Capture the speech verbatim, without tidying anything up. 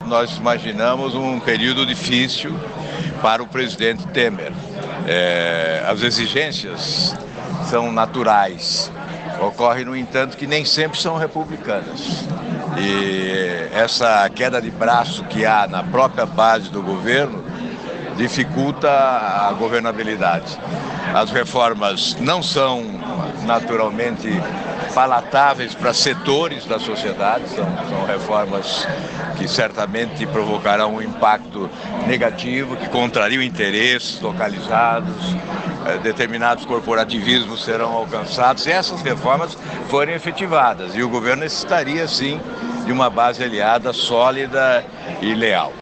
nós imaginamos um período difícil para o presidente Temer. É, as exigências são naturais. Ocorre, no entanto, que nem sempre são republicanas. E essa queda de braço que há na própria base do governo dificulta a governabilidade. As reformas não são naturalmente palatáveis para setores da sociedade, são, são reformas que certamente provocarão um impacto negativo, que contrariam interesses localizados, eh, determinados corporativismos serão alcançados se essas reformas forem efetivadas. E o governo necessitaria, sim, de uma base aliada sólida e leal.